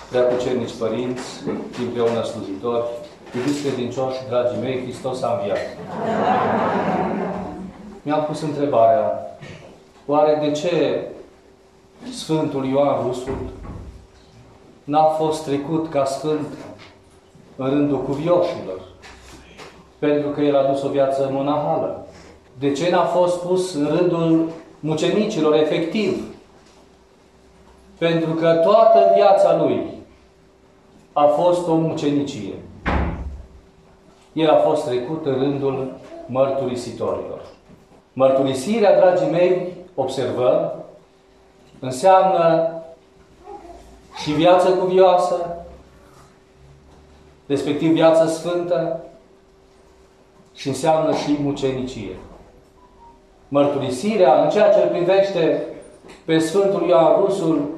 Preacucernici părinți, împreună slujitori, iubiți credincioși, dragii mei, Hristos a înviat. Mi-am pus întrebarea, oare de ce Sfântul Ioan Rusul n-a fost trecut ca sfânt în rândul cuvioșilor? Pentru că el a dus o viață monahală. De ce n-a fost pus în rândul mucenicilor, efectiv? Pentru că toată viața lui a fost o mucenicie. El a fost trecut în rândul mărturisitorilor. Mărturisirea, dragii mei, observăm, înseamnă și viață cuvioasă, respectiv viață sfântă, și înseamnă și mucenicie. Mărturisirea, în ceea ce îl privește pe Sfântul Ioan Rusul,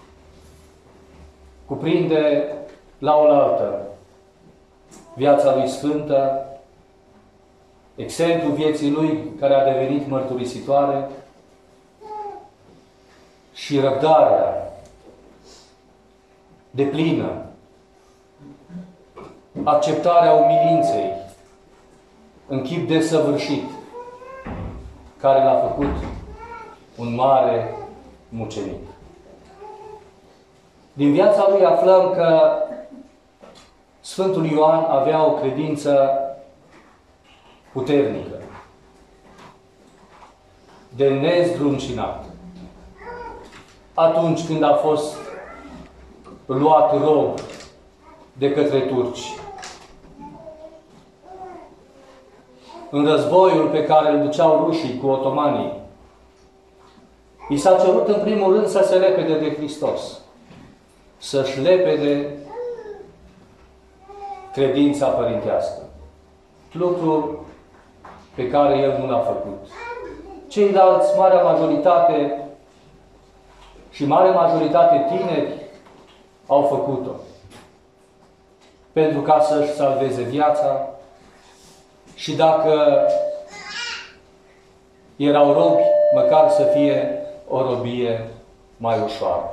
cuprinde la oaltă viața lui sfântă, exemplul vieții lui care a devenit mărturisitoare și răbdarea deplină, acceptarea umilinței în chip desăvârșit, care l-a făcut un mare mucenic. Din viața lui aflăm că Sfântul Ioan avea o credință puternică, de nezdruncinat. Atunci când a fost luat rob de către turci, în războiul pe care îl duceau rușii cu otomanii, i s-a cerut în primul rând să se lepede de Hristos, să-și lepede credința părintească. Lucru pe care el nu l-a făcut. Ceilalți, marea majoritate și mare majoritate tineri, au făcut-o. Pentru ca să-și salveze viața și dacă erau robi, măcar să fie o robie mai ușoară.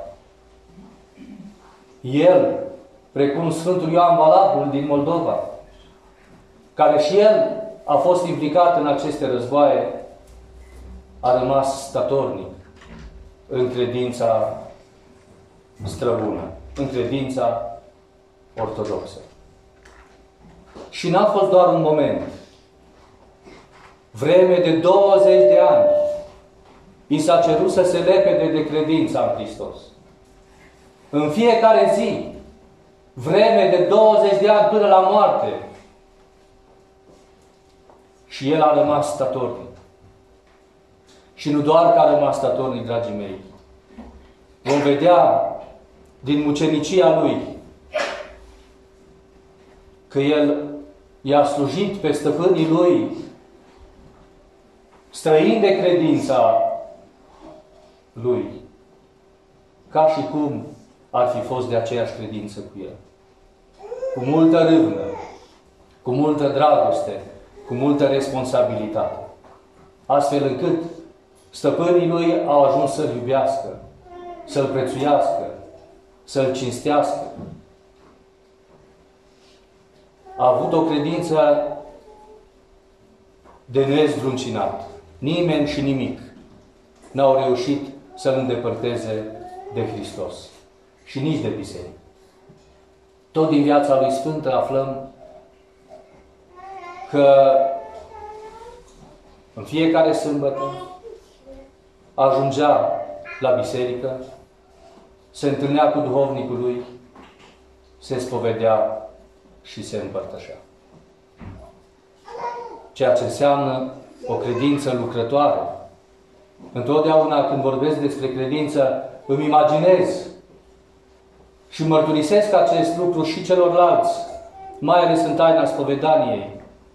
El, precum Sfântul Ioan Valahul din Moldova, care și el a fost implicat în aceste războaie, a rămas statornic în credința străbună, în credința ortodoxă. Și n-a fost doar un moment. Vreme de 20 de ani i s-a cerut să se lepede de credința în Hristos. În fiecare zi, vreme de 20 de ani până la moarte, și el a rămas statornic. Și nu doar că a rămas statornic, dragii mei. Vom vedea din mucenicia lui că el i-a slujit pe stăpânii lui străini de credința lui, ca și cum ar fi fost de aceeași credință cu el. Cu multă râvnă, cu multă dragoste, cu multă responsabilitate. Astfel încât stăpânii lui au ajuns să-l iubească, să-l prețuiască, să-l cinstească. A avut o credință de nezdruncinat. Nimeni și nimic n-au reușit să-l îndepărteze de Hristos. Și nici de biserică. Tot din viața lui Sfântă aflăm că în fiecare sâmbătă ajungea la biserică, se întâlnea cu duhovnicul lui, se spovedea și se împărtășea. Ceea ce înseamnă o credință lucrătoare. Întotdeauna când vorbesc despre credință, îmi imaginez și mărturisesc acest lucru și celorlalți, mai ales în taina spovedaniei.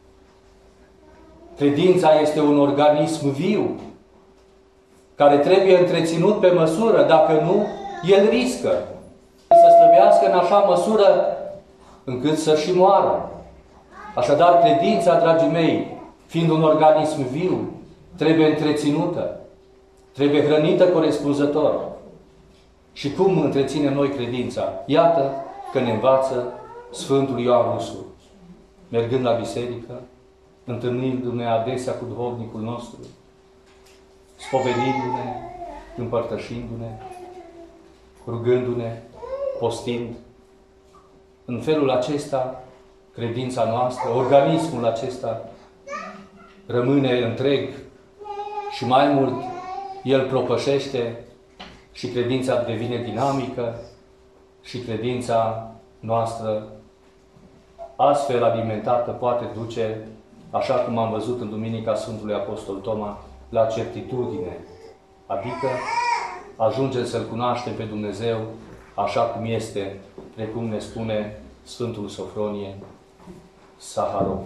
Credința este un organism viu, care trebuie întreținut pe măsură. Dacă nu, el riscă să slăbească în așa măsură încât să și moară. Așadar, credința, dragii mei, fiind un organism viu, trebuie întreținută, trebuie hrănită corespunzător. Și cum întreținem noi credința? Iată că ne învață Sfântul Ioan Rusul, mergând la biserică, întâlnindu-ne adesea cu duhovnicul nostru, spovedindu-ne, împărtășindu-ne, rugându-ne, postind. În felul acesta, credința noastră, organismul acesta rămâne întreg și mai mult el propășește și credința devine dinamică și credința noastră astfel alimentată poate duce, așa cum am văzut în Duminica Sfântului Apostol Toma, la certitudine. Adică ajungem să-L cunoaștem pe Dumnezeu așa cum este, precum ne spune Sfântul Sofronie Saharov.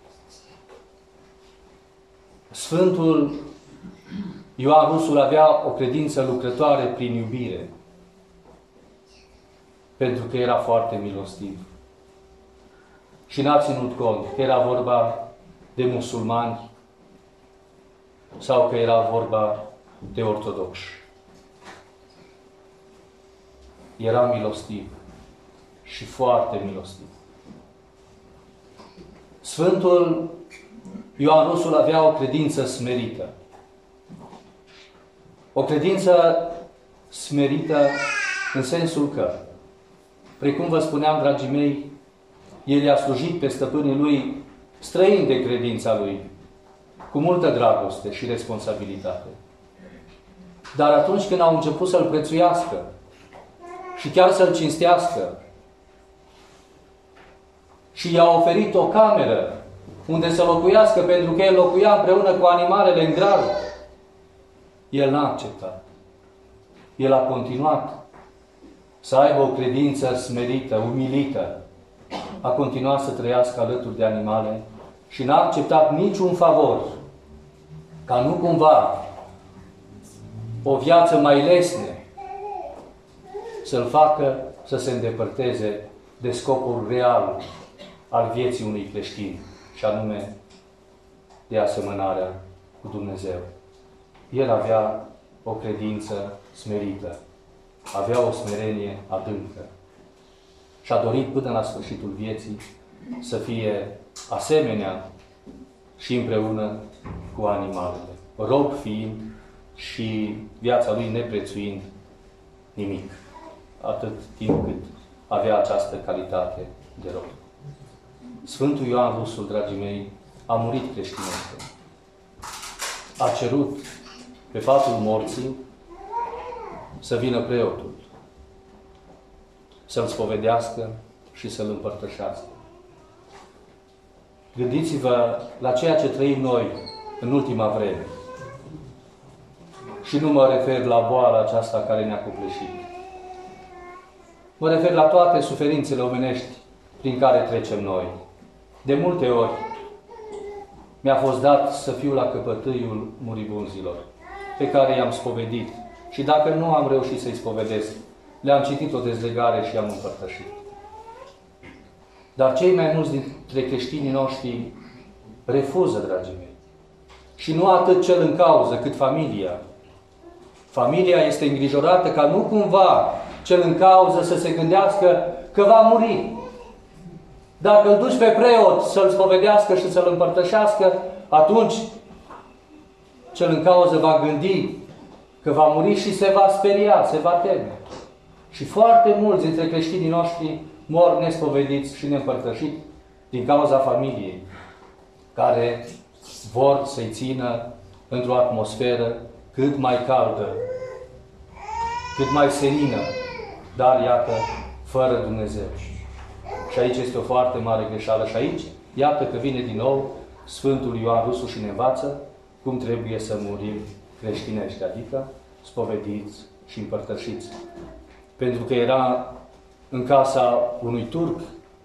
Sfântul Ioan Rusul avea o credință lucrătoare prin iubire, pentru că era foarte milostiv. Și n-a ținut cont că era vorba de musulmani sau că era vorba de ortodoxi. Era milostiv și foarte milostiv. Sfântul Ioan Rusul avea o credință smerită. O credință smerită în sensul că, precum vă spuneam, dragii mei, el i-a slujit pe stăpânii lui străini de credința lui, cu multă dragoste și responsabilitate. Dar atunci când au început să-l prețuiască și chiar să-l cinstească și i-a oferit o cameră unde să locuiască, pentru că el locuia împreună cu animalele în grad, el n-a acceptat. El a continuat să aibă o credință smerită, umilită. A continuat să trăiască alături de animale și n-a acceptat niciun favor ca nu cumva o viață mai lesne să-l facă să se îndepărteze de scopul real al vieții unui creștin, și anume de asemănarea cu Dumnezeu. El avea o credință smerită, avea o smerenie adâncă și a dorit până la sfârșitul vieții să fie asemenea și împreună cu animalele, rob fiind și viața lui neprețuind nimic, atât timp cât avea această calitate de rob. Sfântul Ioan Rusul, dragii mei, a murit creștinește. A cerut pe patul morții să vină preotul, să-l spovedească și să-l împărtășească. Gândiți-vă la ceea ce trăim noi în ultima vreme. Și nu mă refer la boala aceasta care ne-a copleșit. Mă refer la toate suferințele omenești prin care trecem noi. De multe ori mi-a fost dat să fiu la căpătâiul muribunzilor, pe care i-am spovedit. Și dacă nu am reușit să-i spovedesc, le-am citit o dezlegare și i-am împărtășit. Dar cei mai mulți dintre creștinii noștri refuză, dragii mei. Și nu atât cel în cauză, cât familia. Familia este îngrijorată ca nu cumva cel în cauză să se gândească că va muri. Dacă îl duci pe preot să-l spovedească și să-l împărtășească, atunci cel în cauză va gândi că va muri și se va speria, se va teme. Și foarte mulți dintre creștinii noștri mor nespovediți și neîmpărtășiți din cauza familiei, care vor să-i țină într-o atmosferă cât mai caldă, cât mai senină, dar, iată, fără Dumnezeu. Și aici este o foarte mare greșeală. Și aici, iată că vine din nou Sfântul Ioan Rusul și ne învață cum trebuie să murim creștinești, adică spovediți și împărtășiți. Pentru că era în casa unui turc,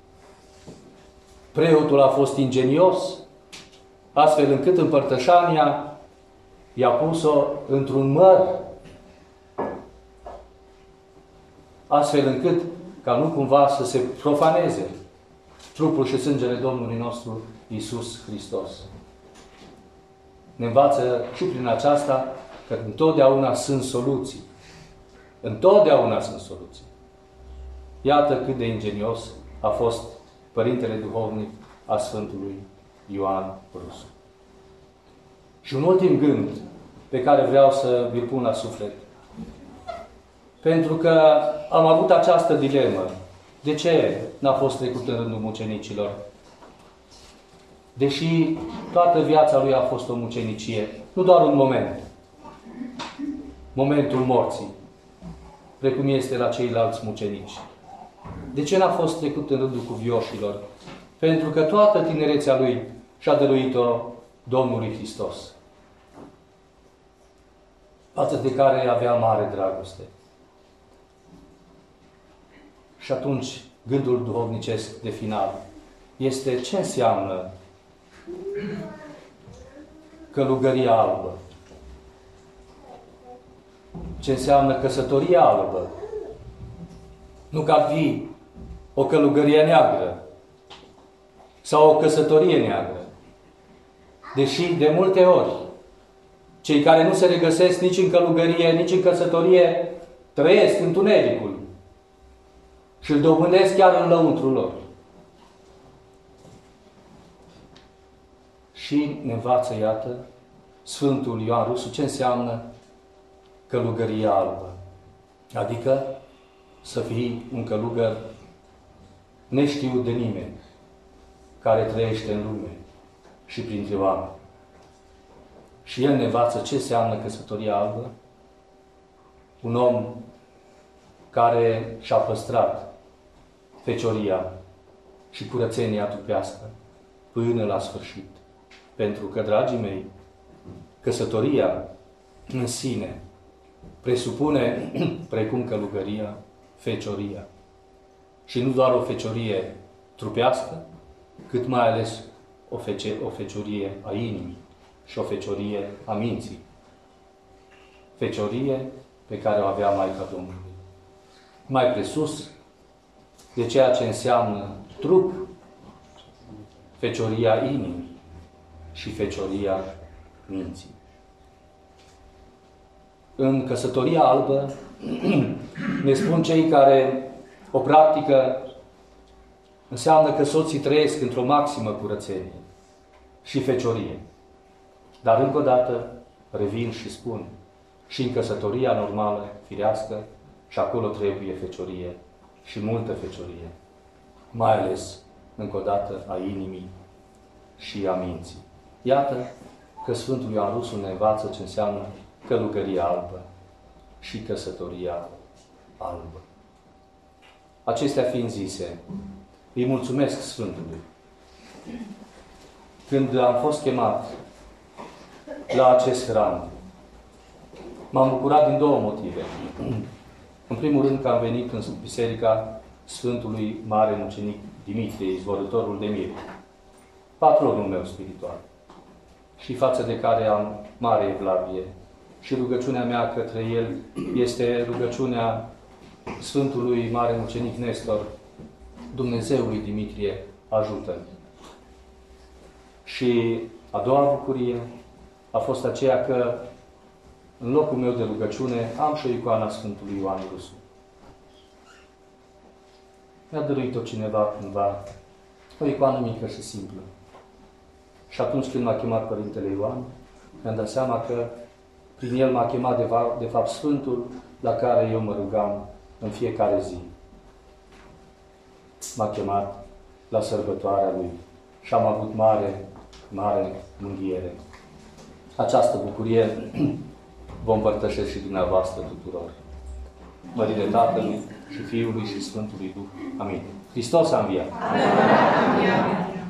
preotul a fost ingenios, astfel încât împărtășania i-a pus-o într-un măr, astfel încât ca nu cumva să se profaneze trupul și sângele Domnului nostru Iisus Hristos. Ne învață și prin aceasta că întotdeauna sunt soluții. Întotdeauna sunt soluții. Iată cât de ingenios a fost Părintele Duhovnic a Sfântului Ioan Rusu. Și un ultim gând pe care vreau să vi-l pun la suflet. Pentru că am avut această dilemă. De ce n-a fost trecut în rândul mucenicilor? Deși toată viața lui a fost o mucenicie, nu doar un moment. Momentul morții, precum este la ceilalți mucenici. De ce n-a fost trecut în rândul cuvioșilor? Pentru că toată tinerețea lui și-a dăruit-o Domnului Hristos, față de care avea mare dragoste. Și atunci, gândul duhovnicesc de final este ce înseamnă călugăria albă? Ce înseamnă căsătoria albă? Nu că ar fi o călugărie neagră sau o căsătorie neagră. Deși, de multe ori, cei care nu se regăsesc nici în călugărie, nici în căsătorie, trăiesc întunericul și îl dobândesc chiar în lăuntrul lor. Și ne învață, iată, Sfântul Ioan Rusu ce înseamnă călugăria albă. Adică să fii un călugăr neștiut de nimeni, care trăiește în lume și printre oameni. Și el ne învață ce înseamnă căsătoria albă. Un om care și-a păstrat fecioria și curățenia trupească până la sfârșit. Pentru că, dragii mei, căsătoria în sine presupune, precum călugăria, fecioria. Și nu doar o feciorie trupească, cât mai ales o feciorie a inimii și o feciorie a minții. Feciorie pe care o avea Maica Domnului. Mai presus de ceea ce înseamnă trup, fecioria inimii și fecioria minții. În căsătoria albă ne spun cei care o practică, înseamnă că soții trăiesc într-o maximă curățenie și feciorie. Dar încă o dată revin și spun, și în căsătoria normală, firească, și acolo trebuie feciorie și multă feciorie. Mai ales, încă o dată, a inimii și a minții. Iată că Sfântul Ioan Rusu ne învață ce înseamnă călugăria albă și căsătoria albă. Acestea fiind zise, îi mulțumesc Sfântului. Când am fost chemat la acest hram, m-am bucurat din două motive. În primul rând că am venit în biserica Sfântului Mare Mucenic Dimitrie, izvorătorul de mir, patronul meu spiritual, și față de care am mare evlavie. Și rugăciunea mea către el este rugăciunea Sfântului Mare Mucenic Nestor: Dumnezeului Dimitrie, ajută-mi. Și a doua bucurie a fost aceea că în locul meu de rugăciune am și o icoană a Sfântului Ioan Rusu. Mi-a dăruit-o cineva cândva, o icoană mică și simplă. Și atunci când m-a chemat Părintele Ioan, mi-am dat seama că prin el m-a chemat de fapt Sfântul la care eu mă rugam în fiecare zi. M-a chemat la sărbătoarea lui și am avut mare mânghiere. Această bucurie vă împărtășesc și dumneavoastră tuturor. Mărire Tatălui și Fiului și Sfântului Duh. Amin. Hristos a înviat! Amin.